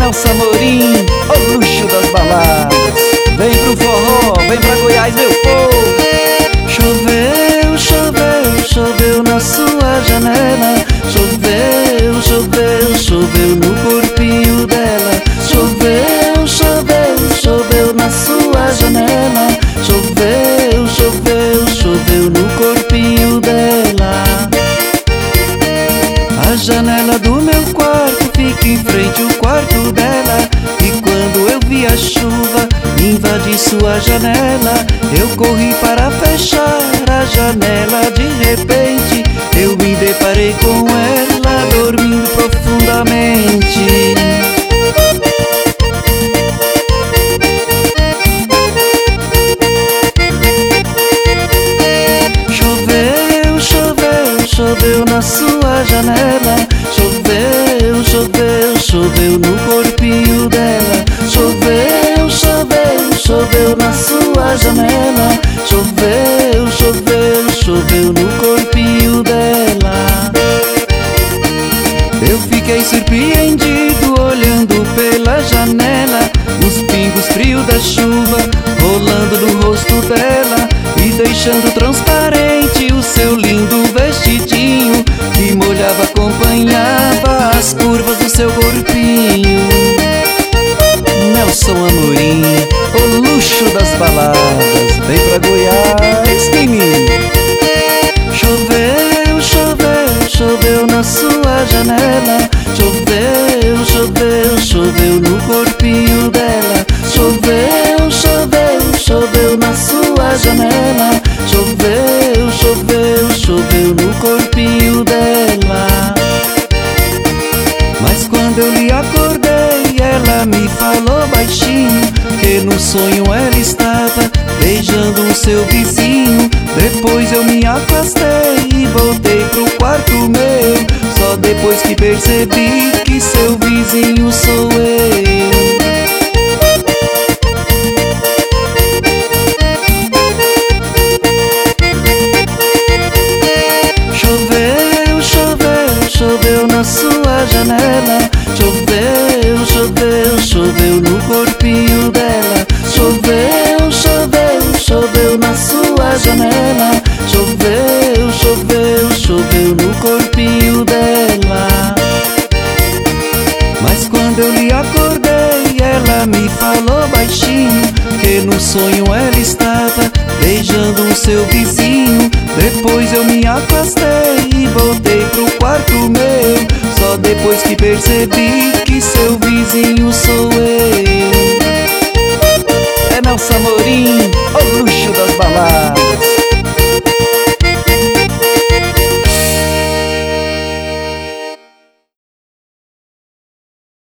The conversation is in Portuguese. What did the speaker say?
Nelson Amorim, o luxo das baladas. Vem pro forró, vem pra Goiás, meu povo. Choveu, choveu, choveu na sua janela. Choveu, choveu, choveu no corpinho dela. Choveu, choveu, choveu na sua janela. Choveu, choveu, choveu no corpinho dela. A janela do meu quarto fica em frente ao quarto dela. E quando eu vi a chuva invadir sua janela, eu corri para fechar a janela. De repente eu me deparei com ela dormindo profundamente. Choveu, choveu, choveu na sua janela. Choveu, choveu, choveu no corpinho dela. Choveu, choveu, choveu na sua janela. Choveu, choveu, choveu no corpinho dela. Eu fiquei surpreendido olhando pela janela, os pingos frios da chuva rolando no rosto dela e deixando transparente o seu lindo vestidinho que molhava, acompanhava as curvas do seu corpinho. Nelson Amorim, o luxo das baladas. Vem pra Goiás, menino. Choveu, choveu, choveu na sua janela. Choveu, choveu, choveu no corpinho dela. Choveu, choveu, choveu na sua janela. Choveu, choveu, choveu no corpinho dela. Mas quando eu lhe acordei, ela me falou baixinho que no sonho ela estava beijando o seu vizinho. Depois eu me afastei e voltei pro quarto meu, só depois que percebi que seu vizinho sou eu. Choveu, choveu, choveu na sua janela. Choveu, choveu, choveu no corpinho dela. Choveu, choveu, choveu na sua janela. Choveu, choveu, choveu no corpinho dela. Mas quando eu lhe acordei, ela me falou baixinho que no sonho ela estava beijando o seu vizinho. Depois eu me afastei e voltei pro quarto meu, só depois que percebi que seu vizinho sou eu. É Nelson Amorim, o luxo das baladas.